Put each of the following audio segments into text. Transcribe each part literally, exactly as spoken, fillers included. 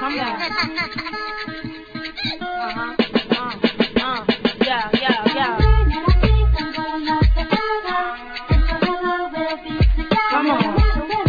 Come on. Uh-huh. Uh, uh, yeah, yeah, yeah. Come on.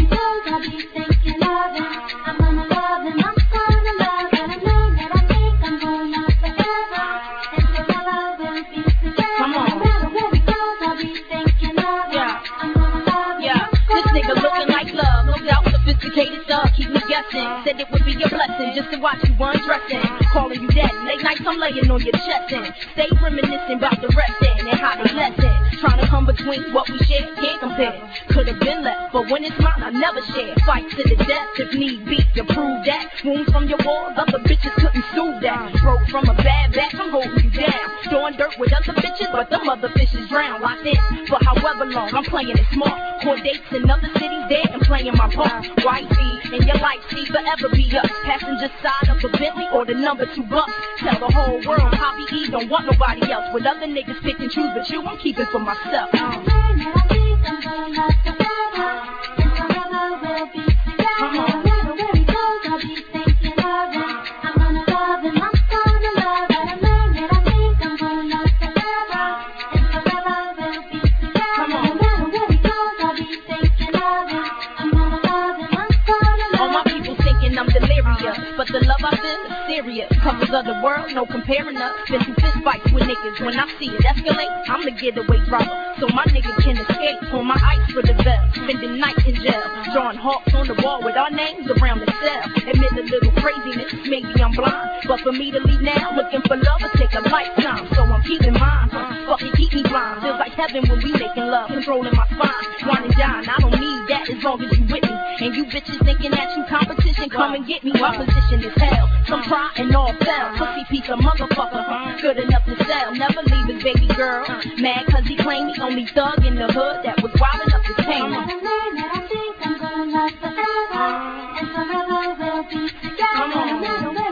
Sophisticated stuff, keep me guessing. Said it would be a blessing just to watch you undressing. Calling you daddy, late nights I'm laying on your chest and stay reminiscing about the resting and how they lesson. Trying to come between what we share, can't compare. Could've been left, but when it's mine, I never share. Fight to the death if need be to prove that. Wounds from your walls, other bitches couldn't soothe that. Broke from a bad back, I'm holding you down. Doing dirt with other bitches, but them other fishes drown. Locked in for however long, I'm playing it smart. Court dates in other cities, there and playing my part. Wifey, and your life see forever be us. Passenger side of the Bentley or the number two bucks. Tell the whole world Poppy E don't want nobody else. With other niggas pick and choose, but you I'm keeping for myself. Uh. Come on. But the love I feel is serious. Covers of the world, no comparing us. Been through fist fights with niggas. When I see it escalate, I'm the getaway driver, so my niggas can escape. On my ice for the bell, spending nights in jail. Drawing hawks on the wall with our names around the cell. Admit a little craziness, maybe I'm blind. But for me to leave now, looking for love will take a lifetime. So I'm keeping mine. Fuck it, keep me blind. Feels like heaven when we making love, controlling my spine. Wine and dine, I don't need that as long as you with me. And you bitches thinking that you competition, come and get me. My position is hell. Some try and all fell. Pussy piece of motherfucker, good enough to sell. Never leave his baby girl. Mad cause he claimed he only thug in the hood that was wild enough to tame him. Come on.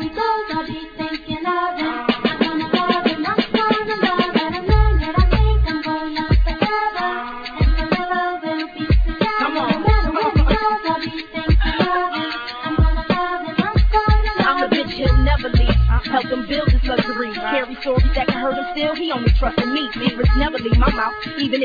Help him build his luxury. Carry stories that can hurt him still. He only trusted me. Secrets never leave my mouth, even if